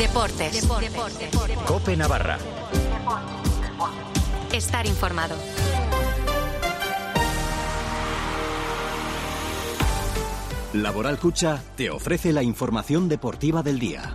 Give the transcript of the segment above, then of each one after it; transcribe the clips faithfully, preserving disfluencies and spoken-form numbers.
Deportes. Deportes. COPE Navarra. Estar informado. Laboral Cucha te ofrece la información deportiva del día.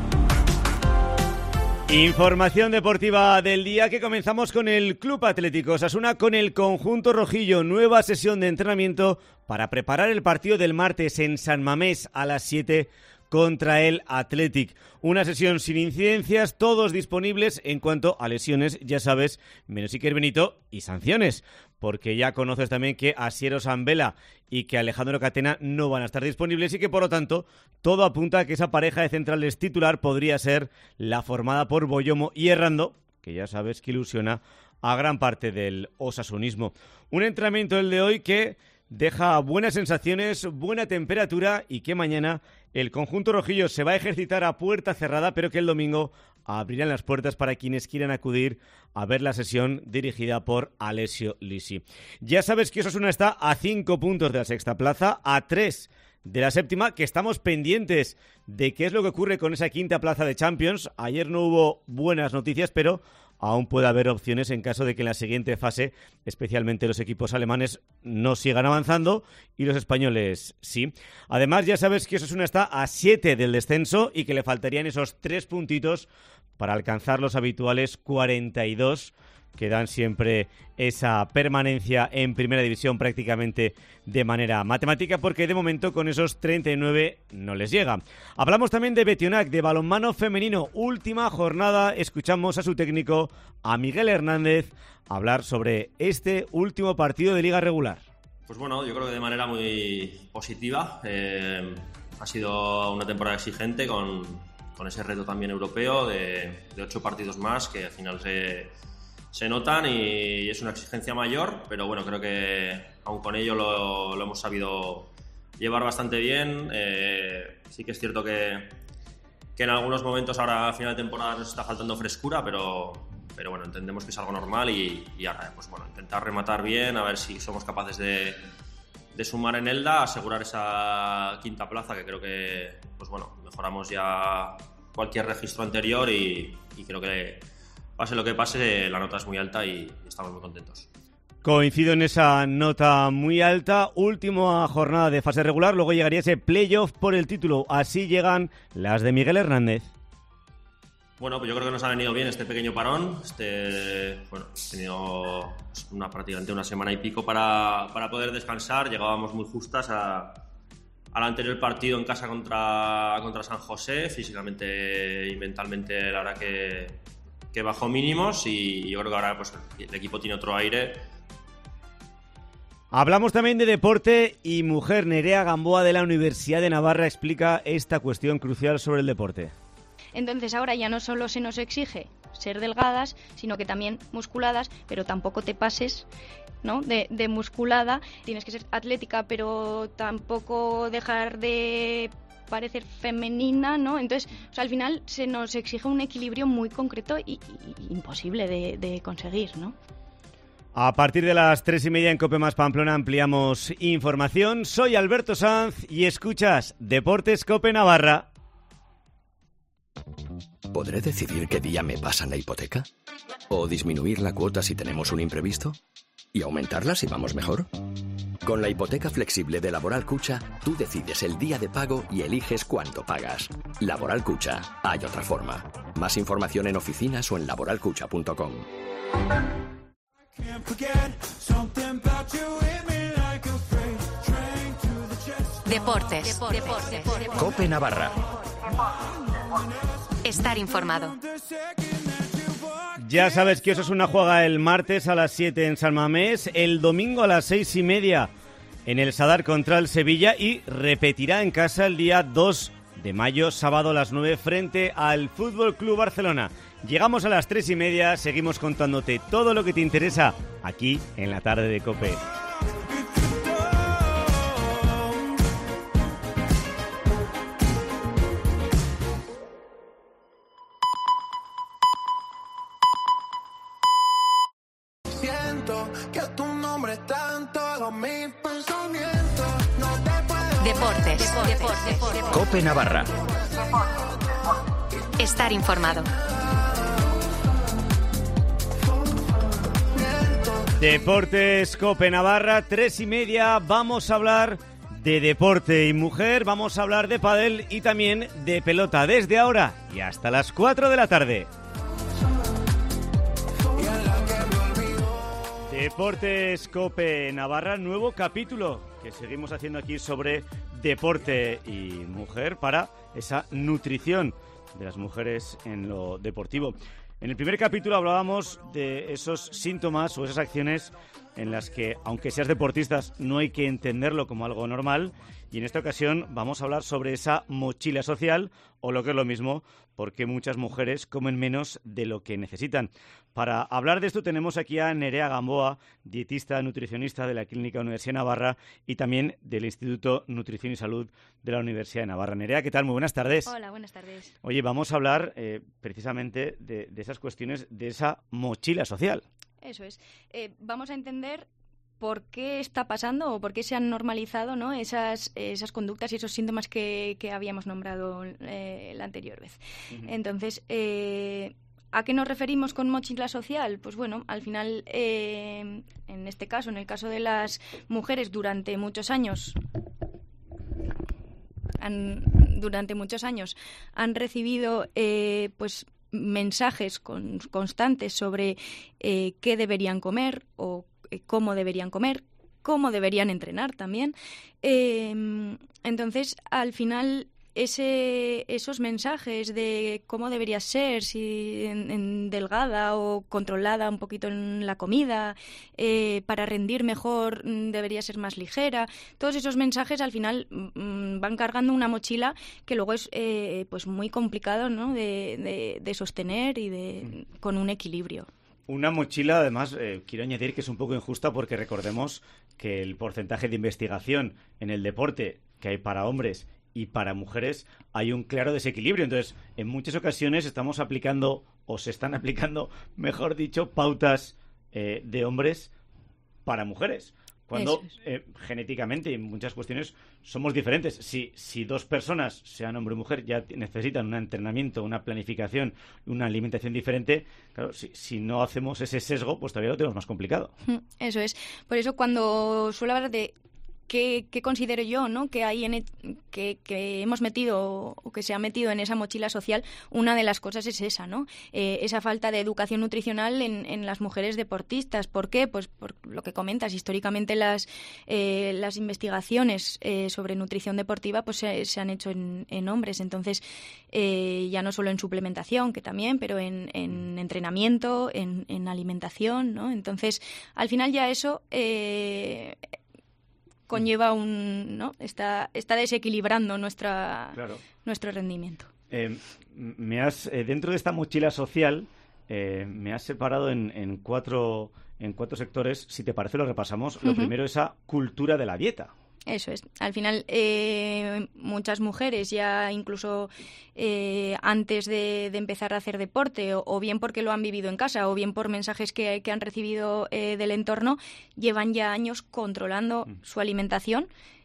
Información deportiva del día que comenzamos con el Club Atlético Osasuna, con el conjunto rojillo. Nueva sesión de entrenamiento para preparar el partido del martes en San Mamés a las siete contra el Athletic. Una sesión sin incidencias, todos disponibles en cuanto a lesiones, ya sabes, menos Iker Benito y sanciones, porque ya conoces también que Asier Zambela y que Alejandro Catena no van a estar disponibles y que por lo tanto todo apunta a que esa pareja de centrales titular podría ser la formada por Boyomo y Errando, que ya sabes que ilusiona a gran parte del osasunismo. Un entrenamiento el de hoy que deja buenas sensaciones, buena temperatura y que mañana el conjunto rojillo se va a ejercitar a puerta cerrada, pero que el domingo abrirán las puertas para quienes quieran acudir a ver la sesión dirigida por Alessio Lisi. Ya sabes que Osasuna está a cinco puntos de la sexta plaza, a tres de la séptima, que estamos pendientes de qué es lo que ocurre con esa quinta plaza de Champions. Ayer no hubo buenas noticias, pero aún puede haber opciones en caso de que en la siguiente fase, especialmente los equipos alemanes, no sigan avanzando y los españoles sí. Además, ya sabes que Osasuna está a siete del descenso y que le faltarían esos tres puntitos para alcanzar los habituales cuarenta y dos que dan siempre esa permanencia en primera división prácticamente de manera matemática, porque de momento con esos treinta y nueve no les llega. Hablamos también de Betionac, de balonmano femenino, última jornada. Escuchamos a su técnico, a Miguel Hernández, hablar sobre este último partido de liga regular. Pues bueno, yo creo que de manera muy positiva. Eh, ha sido una temporada exigente con, con ese reto también europeo de, de ocho partidos más que al final se... se notan y es una exigencia mayor, pero bueno, creo que aun con ello lo, lo hemos sabido llevar bastante bien. Eh, sí que es cierto que, que en algunos momentos ahora a final de temporada nos está faltando frescura, pero, pero bueno, entendemos que es algo normal y, y ahora pues bueno, intentar rematar bien, a ver si somos capaces de, de sumar en Elda, asegurar esa quinta plaza, que creo que pues bueno, mejoramos ya cualquier registro anterior y, y creo que pase lo que pase, la nota es muy alta y estamos muy contentos. Coincido en esa nota muy alta. Última jornada de fase regular, luego llegaría ese playoff por el título. Así llegan las de Miguel Hernández. Bueno, pues yo creo que nos ha venido bien este pequeño parón. Este, bueno, hemos tenido una, prácticamente una semana y pico para, para poder descansar. Llegábamos muy justas a, al anterior partido en casa contra, contra San José. Físicamente y mentalmente, la verdad que... que bajó mínimos y yo creo que ahora pues, el equipo tiene otro aire. Hablamos también de deporte y mujer. Nerea Gamboa de la Universidad de Navarra explica esta cuestión crucial sobre el deporte. Entonces ahora ya no solo se nos exige ser delgadas, sino que también musculadas, pero tampoco te pases, ¿no? de, de musculada. Tienes que ser atlética, pero tampoco dejar de parecer femenina, ¿no? Entonces, o sea, al final se nos exige un equilibrio muy concreto y, y, y imposible de, de conseguir, ¿no? A partir de las tres y media en Cope Más Pamplona ampliamos información. Soy Alberto Sanz y escuchas Deportes Cope Navarra. ¿Podré decidir qué día me pasan la hipoteca? ¿O disminuir la cuota si tenemos un imprevisto? ¿Y aumentarla si vamos mejor? Con la hipoteca flexible de Laboral Cucha, tú decides el día de pago y eliges cuánto pagas. Laboral Cucha, hay otra forma. Más información en oficinas o en laboral cucha punto com. Deportes. Deportes. COPE Navarra. Estar informado. Ya sabes que Osasuna juega el martes a las siete en San Mamés, el domingo a las seis y media en el Sadar contra el Sevilla y repetirá en casa el día dos de mayo, sábado a las nueve, frente al Fútbol Club Barcelona. Llegamos a las tres y media, seguimos contándote todo lo que te interesa aquí en la tarde de COPE. Que tu nombre tanto hago mis pensamientos. No te puedo Deportes. Deportes. Deportes. COPE Navarra. Estar informado. Deportes Cope Navarra, tres y media. Vamos a hablar de deporte y mujer, vamos a hablar de pádel y también de pelota desde ahora y hasta las cuatro de la tarde. Deportes Cope Navarra, nuevo capítulo que seguimos haciendo aquí sobre deporte y mujer para esa nutrición de las mujeres en lo deportivo. En el primer capítulo hablábamos de esos síntomas o esas acciones en las que, aunque seas deportistas, no hay que entenderlo como algo normal. Y en esta ocasión vamos a hablar sobre esa mochila social, o lo que es lo mismo, porque muchas mujeres comen menos de lo que necesitan. Para hablar de esto tenemos aquí a Nerea Gamboa, dietista nutricionista de la Clínica Universidad de Navarra y también del Instituto Nutrición y Salud de la Universidad de Navarra. Nerea, ¿qué tal? Muy buenas tardes. Hola, buenas tardes. Oye, vamos a hablar eh, precisamente de, de esas cuestiones, de esa mochila social. Eso es. Eh, vamos a entender por qué está pasando o por qué se han normalizado, ¿no?, esas, esas conductas y esos síntomas que, que habíamos nombrado eh, la anterior vez. Uh-huh. Entonces, eh, ¿a qué nos referimos con mochila social? Pues bueno, al final, eh, en este caso, en el caso de las mujeres, durante muchos años... Han, durante muchos años han recibido eh, pues mensajes con, constantes sobre eh, qué deberían comer o eh, cómo deberían comer, cómo deberían entrenar también. Eh, entonces, al final, ese, esos mensajes de cómo debería ser, si en, en delgada o controlada un poquito en la comida, eh, para rendir mejor debería ser más ligera, todos esos mensajes al final mmm, van cargando una mochila que luego es eh, pues muy complicado, ¿no?, de, de, de sostener y de con un equilibrio. Una mochila, además, eh, quiero añadir que es un poco injusta porque recordemos que el porcentaje de investigación en el deporte que hay para hombres y para mujeres hay un claro desequilibrio. Entonces, en muchas ocasiones estamos aplicando, o se están aplicando, mejor dicho, pautas eh, de hombres para mujeres. Cuando es. eh, genéticamente, en muchas cuestiones, somos diferentes. Si, si dos personas, sean hombre o mujer, ya necesitan un entrenamiento, una planificación, una alimentación diferente, claro, si, si no hacemos ese sesgo, pues todavía lo tenemos más complicado. Eso es. Por eso cuando suelo hablar de ¿Qué, qué considero yo, ¿no?, que hay en, que, que hemos metido o que se ha metido en esa mochila social? Una de las cosas es esa, ¿no? Eh, esa falta de educación nutricional en, en las mujeres deportistas. ¿Por qué? Pues por lo que comentas, históricamente las eh, las investigaciones eh, sobre nutrición deportiva pues se, se han hecho en, en hombres. Entonces, eh, ya no solo en suplementación, que también, pero en, en entrenamiento, en, en alimentación, ¿no? Entonces, al final ya eso Eh, conlleva un, ¿no? Está, está desequilibrando nuestra, claro. nuestro rendimiento. Eh, me has, eh, dentro de esta mochila social, eh, me has separado en, en, cuatro, en cuatro sectores. Si te parece, lo repasamos. Uh-huh. Lo primero, esa cultura de la dieta. Eso es. Al final, eh, muchas mujeres ya incluso eh, antes de, de empezar a hacer deporte, o, o bien porque lo han vivido en casa, o bien por mensajes que, que han recibido eh, del entorno, llevan ya años controlando mm. su alimentación,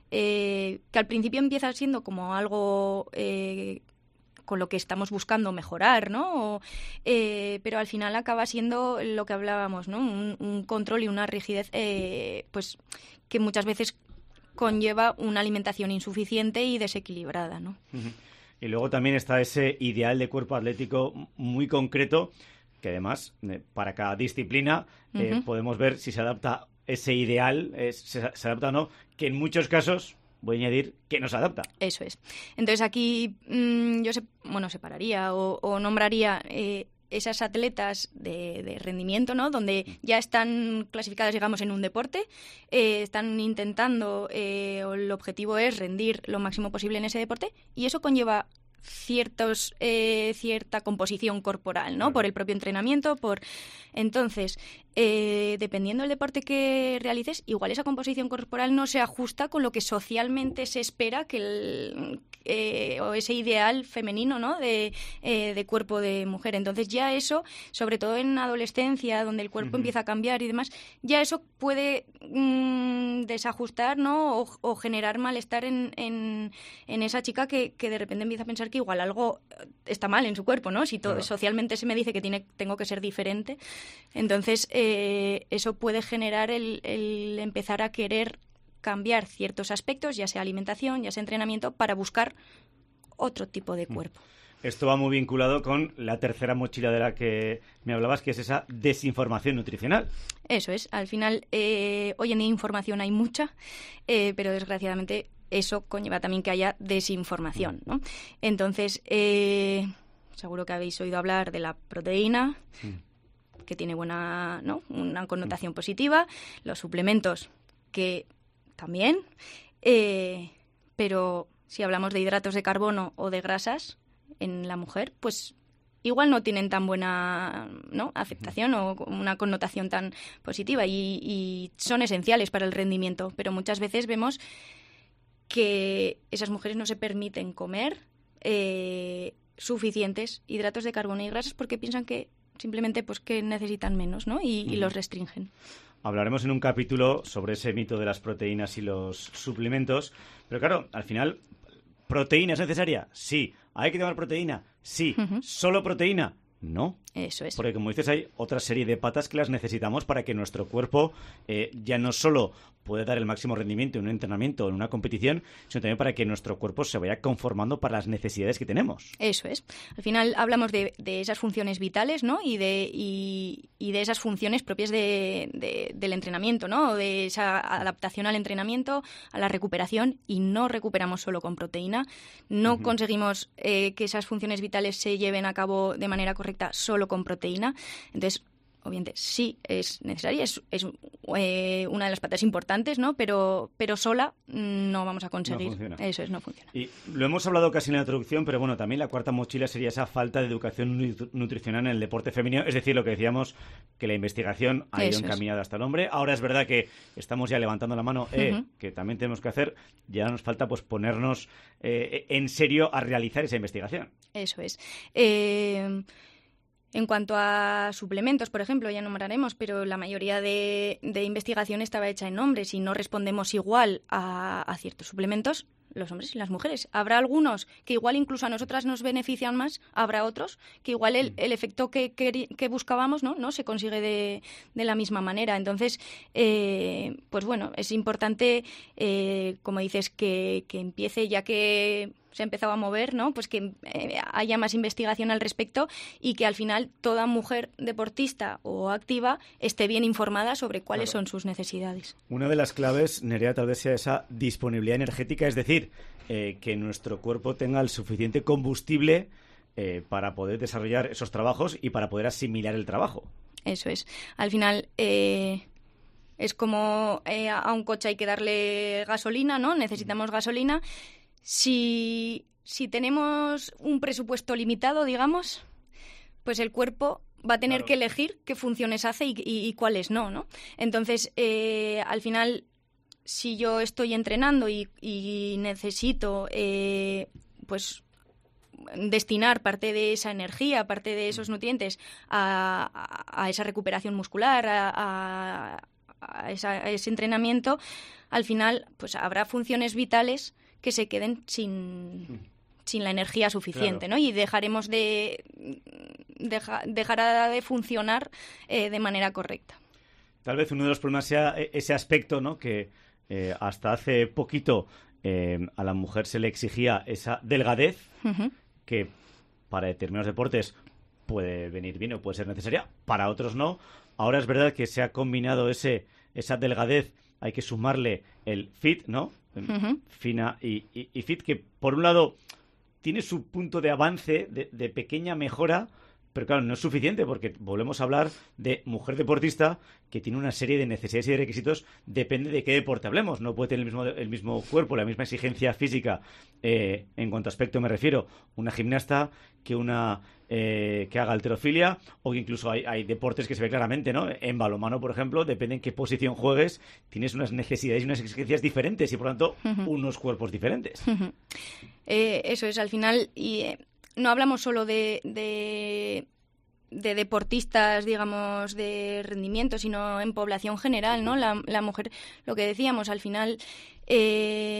eh, que al principio empieza siendo como algo Eh, con lo que estamos buscando mejorar, ¿no? O, eh, pero al final acaba siendo lo que hablábamos, ¿no? Un, un control y una rigidez, eh, pues que muchas veces conlleva una alimentación insuficiente y desequilibrada, ¿no? Uh-huh. Y luego también está ese ideal de cuerpo atlético muy concreto, que además, eh, para cada disciplina, eh, uh-huh. podemos ver si se adapta ese ideal, eh, se, se adapta o no, que en muchos casos, voy a añadir, que no se adapta. Eso es. Entonces aquí mmm, yo se, bueno, separaría o, o nombraría eh, esas atletas de, de rendimiento, ¿no?, donde ya están clasificadas, digamos, en un deporte, eh, están intentando, eh, o el objetivo es rendir lo máximo posible en ese deporte, y eso conlleva ciertos eh, cierta composición corporal, ¿no?, por el propio entrenamiento, por entonces eh, dependiendo del deporte que realices, igual esa composición corporal no se ajusta con lo que socialmente se espera que el, eh, o ese ideal femenino, ¿no?, de, eh, de cuerpo de mujer. Entonces ya eso, sobre todo en adolescencia, donde el cuerpo uh-huh. empieza a cambiar y demás, ya eso puede mmm, desajustar, ¿no?, o, o generar malestar en, en, en esa chica que, que de repente empieza a pensar que porque igual algo está mal en su cuerpo, ¿no? Si todo, Claro. socialmente se me dice que tiene, tengo que ser diferente, entonces eh, eso puede generar el, el empezar a querer cambiar ciertos aspectos, ya sea alimentación, ya sea entrenamiento, para buscar otro tipo de cuerpo. Esto va muy vinculado con la tercera mochila de la que me hablabas, que es esa desinformación nutricional. Eso es, al final, eh, hoy en día información hay mucha, eh, pero desgraciadamente eso conlleva también que haya desinformación, ¿no? Entonces, eh, seguro que habéis oído hablar de la proteína, mm. que tiene buena, ¿no? una connotación mm. positiva, los suplementos, que también, eh, pero si hablamos de hidratos de carbono o de grasas en la mujer, pues igual no tienen tan buena, ¿no? aceptación o una connotación tan positiva y, y son esenciales para el rendimiento, pero muchas veces vemos que esas mujeres no se permiten comer eh, suficientes hidratos de carbono y grasas porque piensan que simplemente pues que necesitan menos, ¿no? y, y los restringen. Hablaremos en un capítulo sobre ese mito de las proteínas y los suplementos, pero claro, al final, ¿proteína es necesaria? Sí. ¿Hay que tomar proteína? Sí. Uh-huh. ¿Solo proteína? No. Eso es. Porque, como dices, hay otra serie de patas que las necesitamos para que nuestro cuerpo eh, ya no solo pueda dar el máximo rendimiento en un entrenamiento o en una competición, sino también para que nuestro cuerpo se vaya conformando para las necesidades que tenemos. Eso es. Al final hablamos de, de esas funciones vitales, ¿no? Y de, y, y de esas funciones propias de, de, del entrenamiento, ¿no? O de esa adaptación al entrenamiento, a la recuperación, y no recuperamos solo con proteína. No uh-huh. conseguimos eh, que esas funciones vitales se lleven a cabo de manera correcta solo con proteína. Entonces, obviamente, sí es necesaria, es, es eh, una de las patas importantes, ¿no? Pero, pero sola no vamos a conseguir. No funciona. Eso es, no funciona. Y lo hemos hablado casi en la introducción, pero bueno, también la cuarta mochila sería esa falta de educación nut- nutricional en el deporte femenino. Es decir, lo que decíamos, que la investigación ha ido Eso encaminada es. hasta el hombre. Ahora es verdad que estamos ya levantando la mano, eh, uh-huh. que también tenemos que hacer. Ya nos falta pues ponernos eh, en serio a realizar esa investigación. Eso es. Eh... En cuanto a suplementos, por ejemplo, ya nombraremos, pero la mayoría de, de investigación estaba hecha en hombres y no respondemos igual a, a ciertos suplementos los hombres y las mujeres. Habrá algunos que igual incluso a nosotras nos benefician más, habrá otros que igual el, el efecto que, que, que buscábamos no, no se consigue de, de la misma manera. Entonces, eh, pues bueno, es importante, eh, como dices, que, que empiece ya que se ha empezado a mover, ¿no? Pues que eh, haya más investigación al respecto y que al final toda mujer deportista o activa esté bien informada sobre cuáles claro. son sus necesidades. Una de las claves, Nerea, tal vez sea esa disponibilidad energética, es decir, eh, que nuestro cuerpo tenga el suficiente combustible eh, para poder desarrollar esos trabajos y para poder asimilar el trabajo. Eso es. Al final... Eh... Es como eh, a un coche hay que darle gasolina, ¿no? Necesitamos gasolina. Si, si tenemos un presupuesto limitado, digamos, pues el cuerpo va a tener claro. que elegir qué funciones hace y, y, y cuáles no, ¿no? Entonces, eh, al final, si yo estoy entrenando y, y necesito, eh, pues... destinar parte de esa energía, parte de esos nutrientes a, a, a esa recuperación muscular, a, a, a, esa, a ese entrenamiento, al final pues habrá funciones vitales que se queden sin, sin la energía suficiente, claro. ¿no? Y dejaremos de deja, dejará de funcionar eh, de manera correcta. Tal vez uno de los problemas sea ese aspecto, ¿no? Que eh, hasta hace poquito eh, a la mujer se le exigía esa delgadez, uh-huh. que para determinados deportes puede venir bien o puede ser necesaria, para otros no. Ahora es verdad que se ha combinado ese esa delgadez, hay que sumarle el fit, ¿no? Uh-huh. Fina y, y, y fit, que por un lado tiene su punto de avance, de, de pequeña mejora, pero claro, no es suficiente porque volvemos a hablar de mujer deportista que tiene una serie de necesidades y de requisitos, depende de qué deporte hablemos. No puede tener el mismo, el mismo cuerpo, la misma exigencia física, eh, en cuanto a aspecto me refiero, una gimnasta que una eh, que haga halterofilia, o que incluso hay, hay deportes que se ve claramente, ¿no? En balonmano, por ejemplo, depende en qué posición juegues, tienes unas necesidades y unas exigencias diferentes y, por lo tanto, uh-huh. unos cuerpos diferentes. Uh-huh. Eh, eso es, al final... y eh... No hablamos solo de, de, de deportistas, digamos, de rendimiento, sino en población general, ¿no? La, la mujer, lo que decíamos, al final, eh,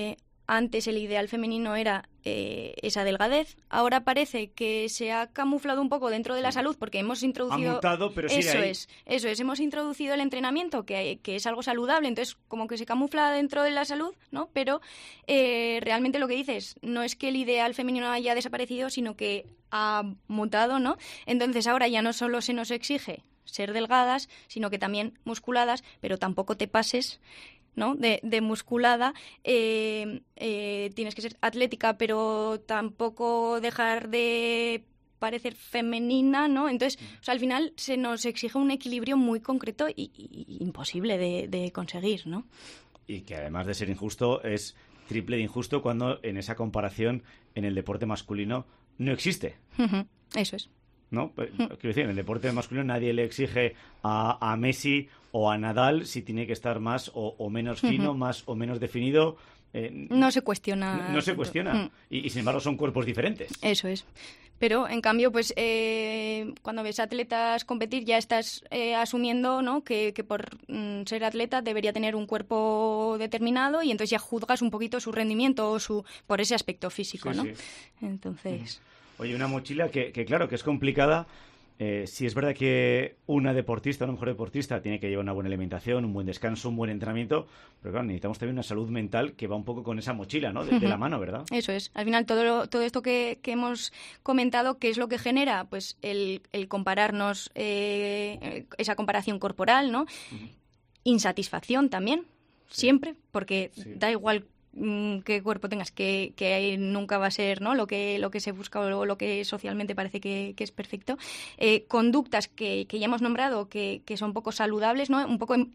antes el ideal femenino era eh, esa delgadez. Ahora parece que se ha camuflado un poco dentro de la salud porque hemos introducido... Ha mutado, pero sigue Eso ahí. es, eso es. Hemos introducido el entrenamiento, que, que es algo saludable, entonces como que se camufla dentro de la salud, ¿no? Pero eh, realmente lo que dices no es que el ideal femenino haya desaparecido, sino que ha mutado, ¿no? Entonces ahora ya no solo se nos exige ser delgadas, sino que también musculadas, pero tampoco te pases, ¿no? De, de musculada, eh, eh, tienes que ser atlética, pero tampoco dejar de parecer femenina, ¿no? Entonces, o sea, al final se nos exige un equilibrio muy concreto y, y imposible de, de conseguir, ¿no? Y que además de ser injusto, es triple de injusto cuando en esa comparación en el deporte masculino no existe. Uh-huh. Eso es. ¿No? Quiero decir, en el deporte masculino nadie le exige a, a Messi o a Nadal si tiene que estar más o, o menos fino, uh-huh. más o menos definido. Eh, no se cuestiona. No, no se cuestiona. Uh-huh. Y, y sin embargo son cuerpos diferentes. Eso es. Pero, en cambio, pues eh, cuando ves atletas competir ya estás eh, asumiendo, ¿no? que, que por mm, ser atleta debería tener un cuerpo determinado y entonces ya juzgas un poquito su rendimiento o su por ese aspecto físico, sí, ¿no? Sí. Entonces... Oye, una mochila que, que claro, que es complicada. Eh, si es verdad que una deportista, una mujer deportista, tiene que llevar una buena alimentación, un buen descanso, un buen entrenamiento, pero claro, necesitamos también una salud mental que va un poco con esa mochila, ¿no? De, uh-huh. de la mano, ¿verdad? Eso es. Al final, todo lo, todo esto que, que hemos comentado, ¿qué es lo que genera? Pues el, el compararnos, eh, esa comparación corporal, ¿no? Uh-huh. Insatisfacción también, sí. siempre, porque sí. da igual qué cuerpo tengas, que, que nunca va a ser, ¿no? lo que lo que se busca o lo que socialmente parece que, que es perfecto. Eh, conductas que, que ya hemos nombrado que, que son poco saludables, ¿no? Un poco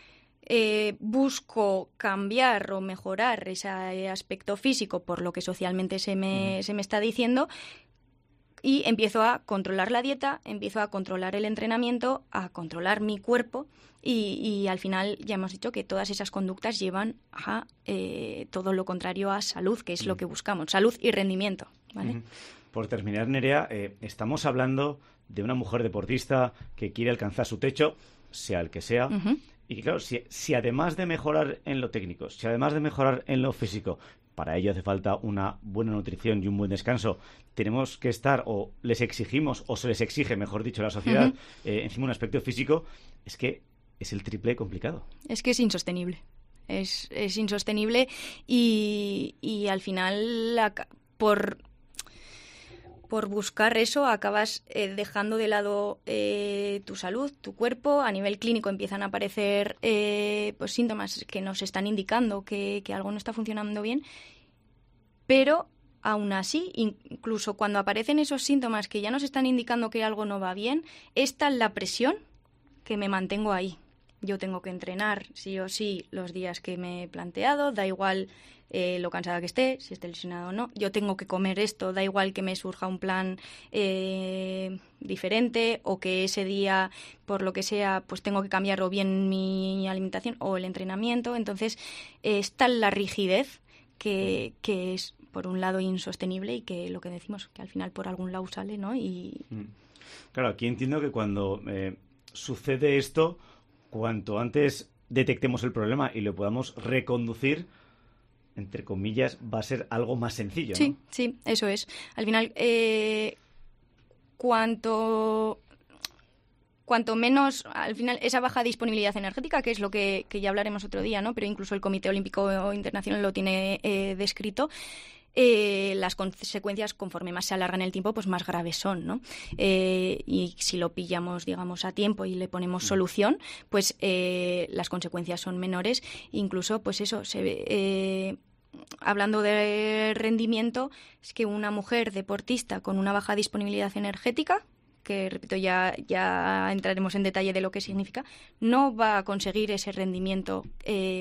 eh, busco cambiar o mejorar ese aspecto físico por lo que socialmente se me, uh-huh. se me está diciendo. Y empiezo a controlar la dieta, empiezo a controlar el entrenamiento, a controlar mi cuerpo y, y al final ya hemos dicho que todas esas conductas llevan a eh, todo lo contrario a salud, que es uh-huh. lo que buscamos, salud y rendimiento, ¿vale? Uh-huh. Por terminar, Nerea, eh, estamos hablando de una mujer deportista que quiere alcanzar su techo, sea el que sea, uh-huh. y que claro, si, si además de mejorar en lo técnico, si además de mejorar en lo físico, para ello hace falta una buena nutrición y un buen descanso, tenemos que estar, o les exigimos, o se les exige, mejor dicho, la sociedad, uh-huh. eh, encima de un aspecto físico, es que es el triple complicado. Es que es insostenible. Es, es insostenible y, y al final, la, por... por buscar eso acabas eh, dejando de lado eh, tu salud, tu cuerpo. A nivel clínico empiezan a aparecer eh, pues síntomas que nos están indicando que, que algo no está funcionando bien, pero aún así, incluso cuando aparecen esos síntomas que ya nos están indicando que algo no va bien, es tal la presión que me mantengo ahí. Yo tengo que entrenar sí o sí los días que me he planteado, da igual Eh, lo cansada que esté, si esté lesionado o no. Yo tengo que comer esto, da igual que me surja un plan eh, diferente o que ese día, por lo que sea, pues tengo que cambiar o bien mi alimentación o el entrenamiento. Entonces, eh, es tal la rigidez que, que es, por un lado, insostenible y que lo que decimos, que al final por algún lado sale, ¿no? Y... Claro, aquí entiendo que cuando eh, sucede esto, cuanto antes detectemos el problema y lo podamos reconducir, entre comillas, va a ser algo más sencillo, ¿no? Sí, sí, eso es. Al final, eh, cuanto, cuanto menos, al final, esa baja disponibilidad energética, que es lo que, que ya hablaremos otro día, ¿no? Pero incluso el Comité Olímpico Internacional lo tiene eh, descrito. Eh, las consecuencias, conforme más se alargan el tiempo, pues más graves son, ¿no? Eh, y si lo pillamos, digamos, a tiempo y le ponemos solución, pues eh, las consecuencias son menores. Incluso, pues eso, se ve... Eh, hablando de rendimiento, es que una mujer deportista con una baja disponibilidad energética, que repito, ya, ya entraremos en detalle de lo que significa, no va a conseguir ese rendimiento eh,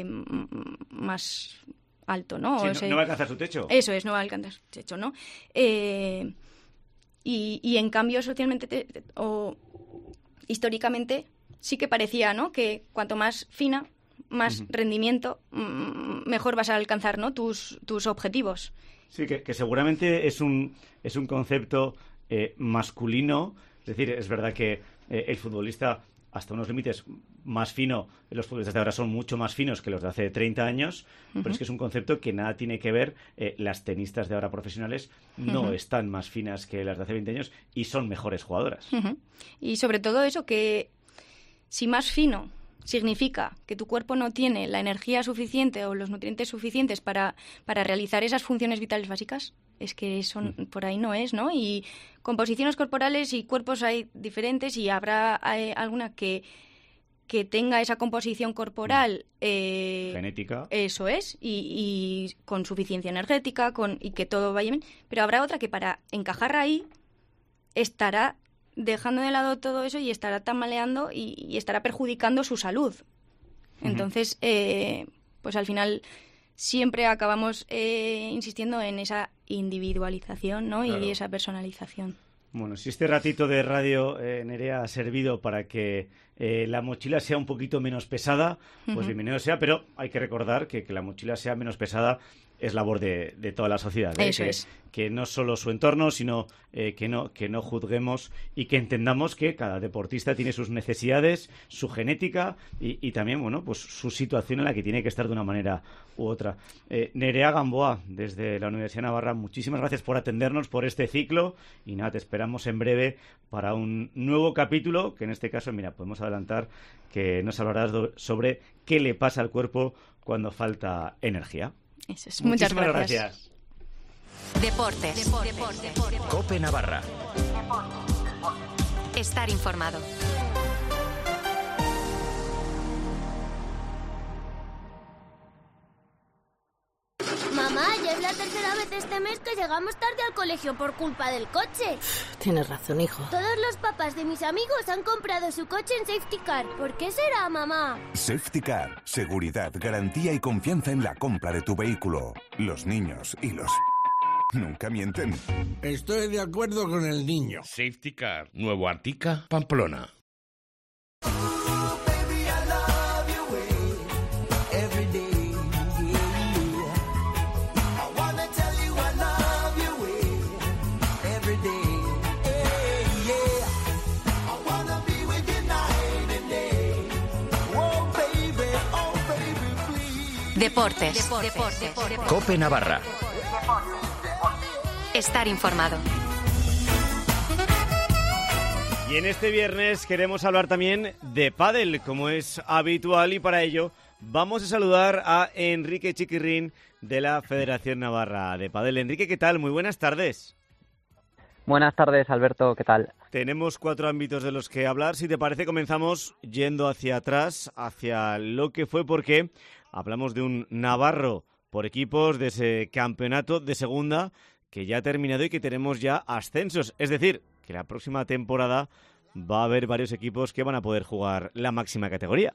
más alto, ¿no? Sí, o no, ese, no va a alcanzar su techo. Eso es, no va a alcanzar su techo, ¿no? Eh, y, y en cambio, socialmente te, te, o históricamente, sí que parecía, ¿no? Que cuanto más fina, más uh-huh. rendimiento, mejor vas a alcanzar, ¿no? tus, tus objetivos. Sí, que, que seguramente es un, es un concepto eh, masculino. Es decir, es verdad que eh, el futbolista hasta unos límites más fino. Los futbolistas de ahora son mucho más finos que los de hace treinta años, uh-huh. pero es que es un concepto que nada tiene que ver. Eh, las tenistas de ahora profesionales no uh-huh. están más finas que las de hace veinte años y son mejores jugadoras. Uh-huh. Y sobre todo eso, que si más fino significa que tu cuerpo no tiene la energía suficiente o los nutrientes suficientes para, para realizar esas funciones vitales básicas, es que son, por ahí no es, ¿no? Y composiciones corporales y cuerpos hay diferentes y habrá hay alguna que, que tenga esa composición corporal... Eh, genética. Eso es, y, y con suficiencia energética con y que todo vaya bien, pero habrá otra que para encajar ahí estará dejando de lado todo eso y estará tambaleando y, y estará perjudicando su salud. Uh-huh. Entonces, eh, pues al final siempre acabamos eh, insistiendo en esa individualización, ¿no? Claro. Y esa personalización. Bueno, si este ratito de radio, eh, Nerea, ha servido para que eh, la mochila sea un poquito menos pesada, pues uh-huh. bienvenido sea, pero hay que recordar que que la mochila sea menos pesada es labor de, de toda la sociedad, ¿eh? Eso que, es. que no solo su entorno, sino eh, que no que no juzguemos y que entendamos que cada deportista tiene sus necesidades, su genética y, y también, bueno, pues su situación en la que tiene que estar de una manera u otra. Eh, Nerea Gamboa, desde la Universidad de Navarra, muchísimas gracias por atendernos por este ciclo y nada, te esperamos en breve para un nuevo capítulo, que en este caso, mira, podemos adelantar que nos hablarás do- sobre qué le pasa al cuerpo cuando falta energía. Eso es. Muchas gracias. gracias. Deportes. Deportes. Deportes. COPE Navarra. Estar informado. Mamá, ya es la tercera vez este mes que llegamos tarde al colegio por culpa del coche. Tienes razón, hijo. Todos los papás de mis amigos han comprado su coche en Safety Car. ¿Por qué será, mamá? Safety Car. Seguridad, garantía y confianza en la compra de tu vehículo. Los niños y los... nunca mienten. Estoy de acuerdo con el niño. Safety Car. Nuevo Artica, Pamplona. Deportes. Deportes. Deportes. COPE Navarra. Estar informado. Y en este viernes queremos hablar también de pádel, como es habitual, y para ello vamos a saludar a Enrique Chiquirrín de la Federación Navarra de Pádel. Enrique, ¿qué tal? Muy buenas tardes. Buenas tardes, Alberto, ¿qué tal? Tenemos cuatro ámbitos de los que hablar. Si te parece, comenzamos yendo hacia atrás, hacia lo que fue, porque hablamos de un navarro por equipos de ese campeonato de segunda que ya ha terminado y que tenemos ya ascensos. Es decir, que la próxima temporada va a haber varios equipos que van a poder jugar la máxima categoría.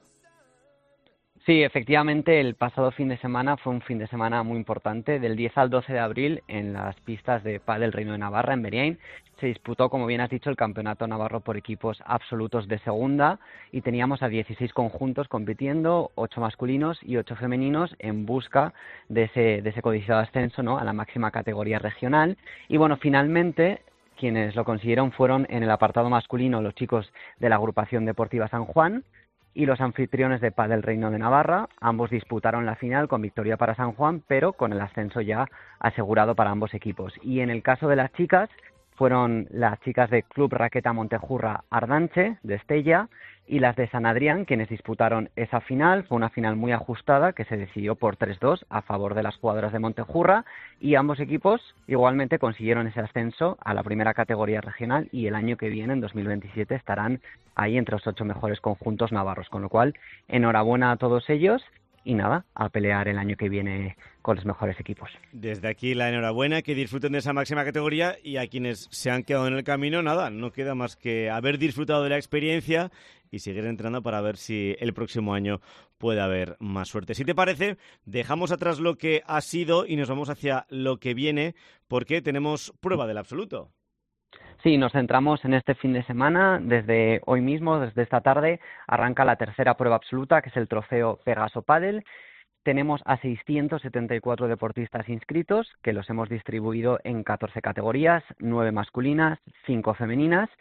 Sí, efectivamente, el pasado fin de semana fue un fin de semana muy importante. Del diez al doce de abril, en las pistas de pádel Reino de Navarra, en Beriain, se disputó, como bien has dicho, el campeonato navarro por equipos absolutos de segunda y teníamos a dieciséis conjuntos compitiendo, ocho masculinos y ocho femeninos en busca de ese, de ese codiciado ascenso, ¿no?, a la máxima categoría regional. Y bueno, finalmente, quienes lo consiguieron fueron en el apartado masculino los chicos de la agrupación deportiva San Juan y los anfitriones de Pádel Reino de Navarra. Ambos disputaron la final con victoria para San Juan, pero con el ascenso ya asegurado para ambos equipos. Y en el caso de las chicas, fueron las chicas de Club Raqueta Montejurra Ardanche, de Estella, y las de San Adrián, quienes disputaron esa final. Fue una final muy ajustada que se decidió por tres dos a favor de las jugadoras de Montejurra, y ambos equipos igualmente consiguieron ese ascenso a la primera categoría regional y el año que viene, en dos mil veintisiete, estarán ahí entre los ocho mejores conjuntos navarros, con lo cual enhorabuena a todos ellos y nada, a pelear el año que viene con los mejores equipos. Desde aquí la enhorabuena, que disfruten de esa máxima categoría, y a quienes se han quedado en el camino, nada, no queda más que haber disfrutado de la experiencia y seguir entrenando para ver si el próximo año puede haber más suerte. Si te parece, dejamos atrás lo que ha sido y nos vamos hacia lo que viene, porque tenemos prueba del absoluto. Sí, nos centramos en este fin de semana. Desde hoy mismo, desde esta tarde, arranca la tercera prueba absoluta, que es el trofeo Pegaso Padel. Tenemos a seiscientos setenta y cuatro deportistas inscritos, que los hemos distribuido en catorce categorías, nueve masculinas, cinco femeninas.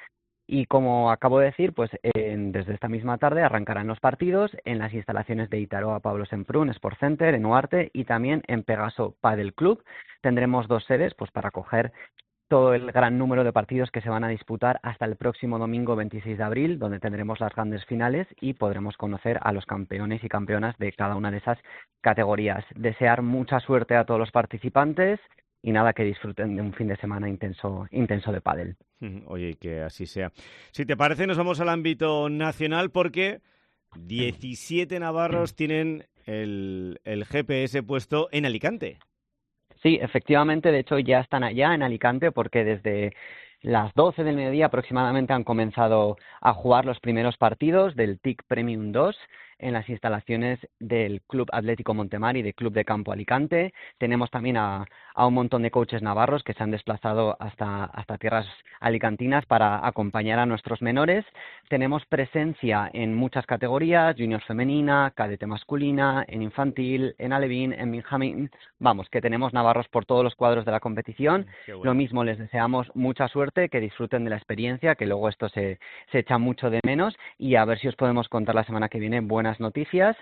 Y como acabo de decir, pues eh, desde esta misma tarde arrancarán los partidos en las instalaciones de Itaroa Pablo Semprún Sport Center en Huarte y también en Pegaso Padel Club. Tendremos dos sedes pues para acoger todo el gran número de partidos que se van a disputar hasta el próximo domingo veintiséis de abril, donde tendremos las grandes finales y podremos conocer a los campeones y campeonas de cada una de esas categorías. Desear mucha suerte a todos los participantes y nada, que disfruten de un fin de semana intenso, intenso de pádel. Oye, que así sea. Si te parece, nos vamos al ámbito nacional porque diecisiete navarros tienen el, el G P S puesto en Alicante. Sí, efectivamente, de hecho ya están allá en Alicante porque desde las doce del mediodía aproximadamente han comenzado a jugar los primeros partidos del T I C Premium dos en las instalaciones del Club Atlético Montemar y del Club de Campo Alicante. Tenemos también a, a un montón de coaches navarros que se han desplazado hasta, hasta tierras alicantinas para acompañar a nuestros menores. Tenemos presencia en muchas categorías, junior femenina, cadete masculina, en infantil, en alevín, en benjamín. Vamos, que tenemos navarros por todos los cuadros de la competición. Bueno. Lo mismo, les deseamos mucha suerte, que disfruten de la experiencia, que luego esto se, se echa mucho de menos y a ver si os podemos contar la semana que viene buenas noticias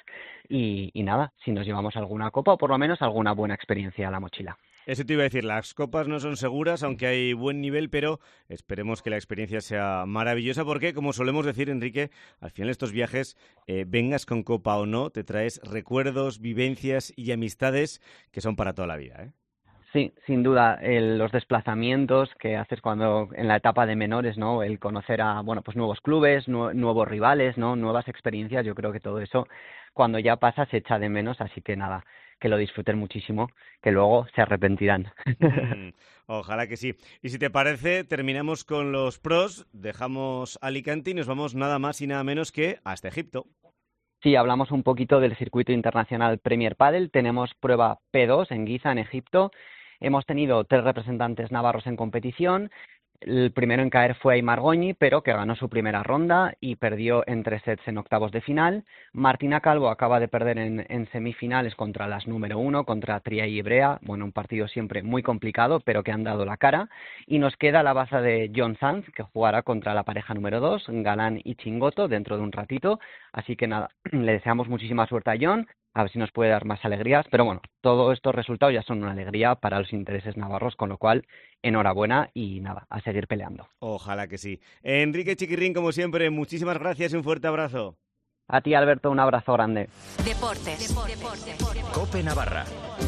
y, y nada, si nos llevamos alguna copa o por lo menos alguna buena experiencia a la mochila. Eso te iba a decir, las copas no son seguras, aunque hay buen nivel, pero esperemos que la experiencia sea maravillosa porque, como solemos decir, Enrique, al final estos viajes, eh, vengas con copa o no, te traes recuerdos, vivencias y amistades que son para toda la vida, ¿eh? Sí, sin duda, el, los desplazamientos que haces cuando en la etapa de menores, ¿no? El conocer a, bueno, pues nuevos clubes, nu- nuevos rivales, ¿no? Nuevas experiencias, yo creo que todo eso cuando ya pasa se echa de menos, así que nada, que lo disfruten muchísimo, que luego se arrepentirán. Mm, ojalá que sí. Y si te parece, terminamos con los pros, dejamos Alicante y nos vamos nada más y nada menos que hasta Egipto. Sí, hablamos un poquito del circuito internacional Premier Padel. Tenemos prueba P dos en Giza, en Egipto. Hemos tenido tres representantes navarros en competición. El primero en caer fue Aimar Goñi, pero que ganó su primera ronda y perdió en tres sets en octavos de final. Martina Calvo acaba de perder en, en semifinales contra las número uno, contra Tria y Ibrea. Bueno, un partido siempre muy complicado, pero que han dado la cara. Y nos queda la baza de John Sanz, que jugará contra la pareja número dos, Galán y Chingoto, dentro de un ratito. Así que nada, le deseamos muchísima suerte a John. A ver si nos puede dar más alegrías, pero bueno, todos estos resultados ya son una alegría para los intereses navarros, con lo cual, enhorabuena y nada, a seguir peleando. Ojalá que sí. Enrique Chiquirrín, como siempre, muchísimas gracias y un fuerte abrazo. A ti, Alberto, un abrazo grande. Deportes. Deportes. Cope Navarra.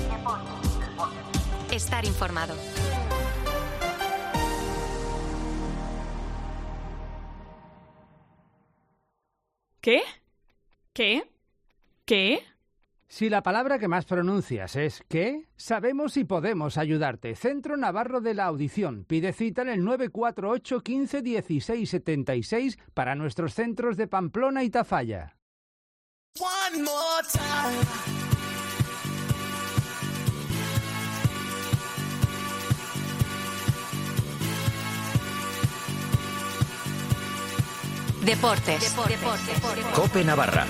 Estar informado. ¿Qué? ¿Qué? ¿Qué? Si la palabra que más pronuncias es ¿qué?, sabemos y podemos ayudarte. Centro Navarro de la Audición. Pide cita en el nueve cuatro ocho, quince, dieciséis, setenta y seis para nuestros centros de Pamplona y Tafalla. One more time. Deportes. Deportes. Cope Navarra.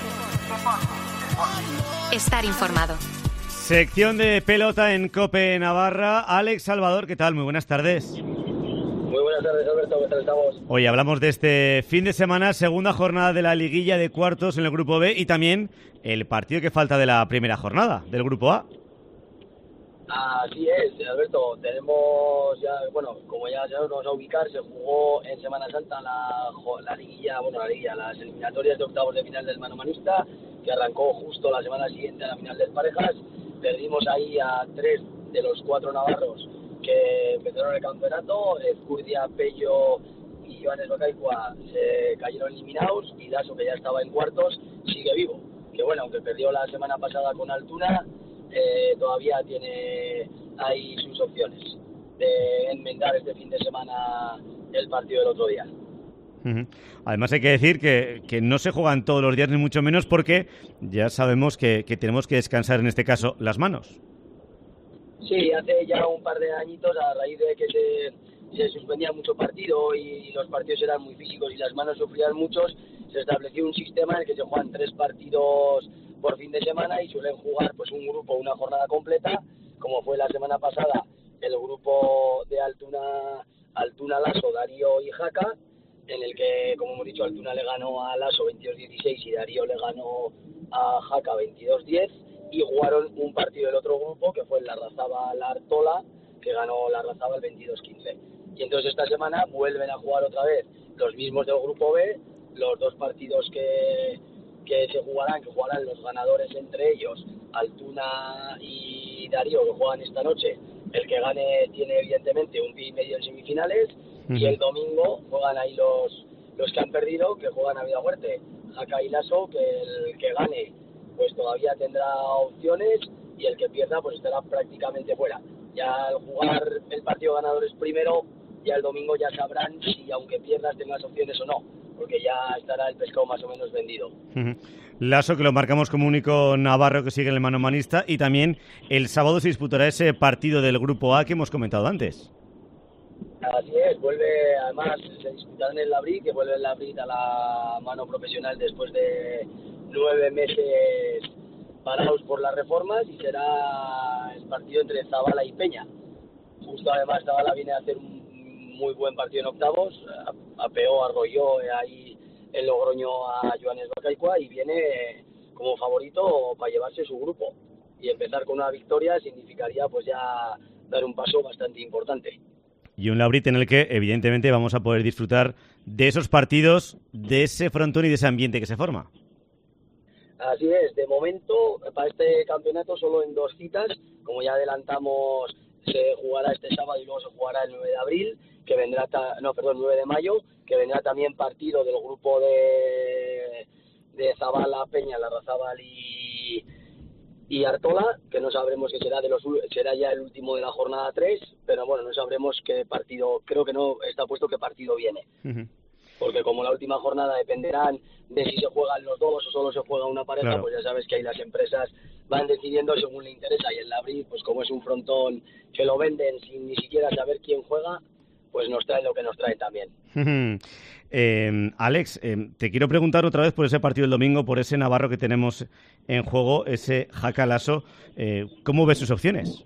Estar informado. Sección de pelota en Cope Navarra. Alex Salvador, ¿qué tal? Muy buenas tardes. Muy buenas tardes, Alberto. ¿Qué tal estamos? Hoy hablamos de este fin de semana, segunda jornada de la liguilla de cuartos en el Grupo B y también el partido que falta de la primera jornada del Grupo A. Así es, Alberto. Tenemos ya, bueno, como ya sabemos, vamos a ubicar, se jugó en Semana Santa la, la liguilla, bueno, la liguilla, las eliminatorias de octavos de final del manomanista, que arrancó justo la semana siguiente a la final del parejas. Perdimos ahí a tres de los cuatro navarros que empezaron el campeonato. Ezcurdia, Pello y Joanes Bacaicua se cayeron eliminados y Daso, que ya estaba en cuartos, sigue vivo. Que bueno, aunque perdió la semana pasada con Altuna, eh, todavía tiene ahí sus opciones de enmendar este fin de semana el partido del otro día. Uh-huh. Además hay que decir que, que no se juegan todos los días ni mucho menos porque ya sabemos que, que tenemos que descansar en este caso las manos. Sí, hace ya un par de añitos, a raíz de que se, se suspendía mucho partido y los partidos eran muy físicos y las manos sufrían muchos, se estableció un sistema en el que se juegan tres partidos por fin de semana y suelen jugar pues un grupo una jornada completa, como fue la semana pasada el grupo de Altuna, Altuna Lasso, Darío y Jaca, en el que, como hemos dicho, Altuna le ganó a Lasso veintidós dieciséis y Darío le ganó a Jaca veintidós diez, y jugaron un partido del otro grupo, que fue el Larrazábal-Artola, que ganó Larrazábal veintidós quince. Y entonces esta semana vuelven a jugar otra vez los mismos del grupo B, los dos partidos que, que se jugarán, que jugarán los ganadores entre ellos, Altuna y Darío, que juegan esta noche. El que gane tiene evidentemente un pie y medio en semifinales, uh-huh. y el domingo juegan ahí los, los que han perdido, que juegan a vida muerte. Jaca y Lasso, que el que gane pues todavía tendrá opciones, y el que pierda pues estará prácticamente fuera. Ya al jugar el partido ganadores primero, ya el domingo ya sabrán si aunque pierdas tengas opciones o no, porque ya estará el pescado más o menos vendido. Uh-huh. Lasso, que lo marcamos como único navarro que sigue en el manomanista, y también el sábado se disputará ese partido del Grupo A que hemos comentado antes. Así es, vuelve, además se disputará en el Labrit, que vuelve el Labrit a la mano profesional después de nueve meses parados por las reformas, y será el partido entre Zabala y Peña. Justo además Zabala viene a hacer un muy buen partido en octavos, apeó, arrolló ahí en Logroño a Joanes Bacaicua y viene como favorito para llevarse su grupo, y empezar con una victoria significaría pues ya dar un paso bastante importante. Y un Labrit en el que evidentemente vamos a poder disfrutar de esos partidos, de ese frontón y de ese ambiente que se forma. Así es, de momento para este campeonato solo en dos citas, como ya adelantamos, se jugará este sábado y luego se jugará el nueve de abril, que vendrá, ta- no, perdón, nueve de mayo, que vendrá también partido del grupo de, de Zabala, Peña, Larrazábal y, y Artola, que no sabremos que será de los será ya el último de la jornada tres, pero bueno, no sabremos qué partido, creo que no está puesto qué partido viene. Uh-huh. Porque como la última jornada dependerán de si se juegan los dos o solo se juega una pareja, claro. Pues ya sabes que ahí las empresas van decidiendo según le interesa, y el Labrit, pues como es un frontón que lo venden sin ni siquiera saber quién juega, pues nos traen lo que nos traen también. eh, Alex, eh, te quiero preguntar otra vez por ese partido del domingo, por ese navarro que tenemos en juego, ese Jaca Lasso. Eh, ¿Cómo ves sus opciones?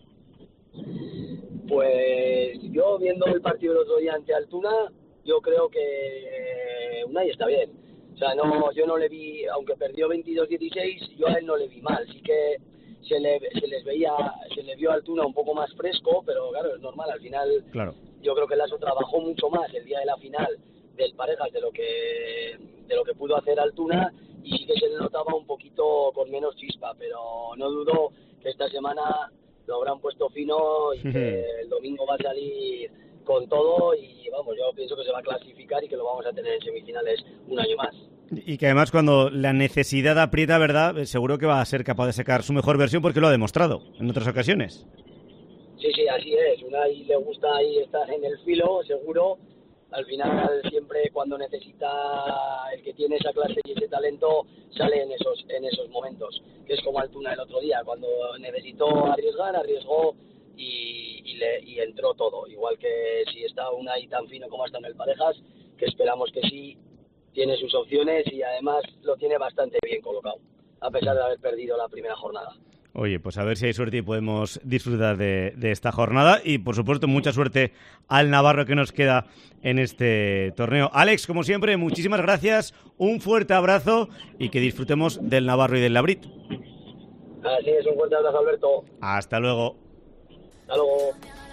Pues yo, viendo el partido del otro día ante Altuna, yo creo que eh, Unai está bien. O sea, no, yo no le vi, aunque perdió veintidós dieciséis, yo a él no le vi mal. Sí que se le se les veía, se le vio a Altuna un poco más fresco, pero claro, es normal. Al final, claro. Yo creo que Lasso trabajó mucho más el día de la final del Parejas de lo que de lo que pudo hacer Altuna, y sí que se le notaba un poquito con menos chispa, pero no dudo que esta semana lo habrán puesto fino y que el domingo va a salir con todo, y vamos, yo pienso que se va a clasificar y que lo vamos a tener en semifinales un año más. Y que además cuando la necesidad aprieta, ¿verdad?, seguro que va a ser capaz de sacar su mejor versión, porque lo ha demostrado en otras ocasiones. Sí, sí, así es. Unai le gusta ahí estar en el filo, seguro. Al final, siempre cuando necesita el que tiene esa clase y ese talento, sale en esos en esos momentos. Que es como Altuna el otro día, cuando necesitó arriesgar, arriesgó y, y, le, y entró todo. Igual que si está Unai tan fino como está en el Parejas, que esperamos que sí, tiene sus opciones y además lo tiene bastante bien colocado, a pesar de haber perdido la primera jornada. Oye, pues a ver si hay suerte y podemos disfrutar de, de esta jornada, y por supuesto mucha suerte al navarro que nos queda en este torneo. Alex, como siempre, muchísimas gracias, un fuerte abrazo y que disfrutemos del navarro y del Labrit. Así es, un fuerte abrazo, Alberto. Hasta luego. Hasta luego.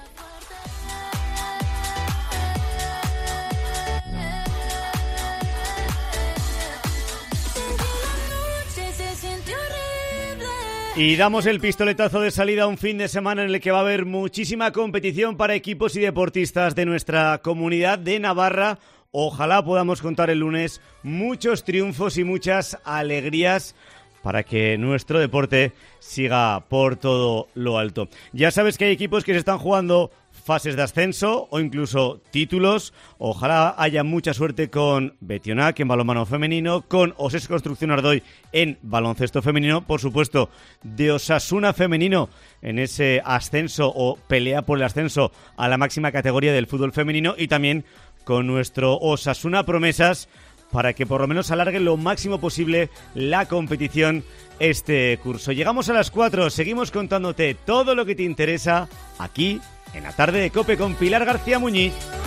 Y damos el pistoletazo de salida a un fin de semana en el que va a haber muchísima competición para equipos y deportistas de nuestra comunidad de Navarra. Ojalá podamos contar el lunes muchos triunfos y muchas alegrías para que nuestro deporte siga por todo lo alto. Ya sabes que hay equipos que se están jugando fases de ascenso o incluso títulos. Ojalá haya mucha suerte con Betionac en balonmano femenino, con Osés Construcción Ardoy en baloncesto femenino, por supuesto de Osasuna femenino en ese ascenso o pelea por el ascenso a la máxima categoría del fútbol femenino, y también con nuestro Osasuna Promesas para que por lo menos alargue lo máximo posible la competición este curso. Llegamos a las cuatro, seguimos contándote todo lo que te interesa aquí en la tarde de COPE con Pilar García Muñiz.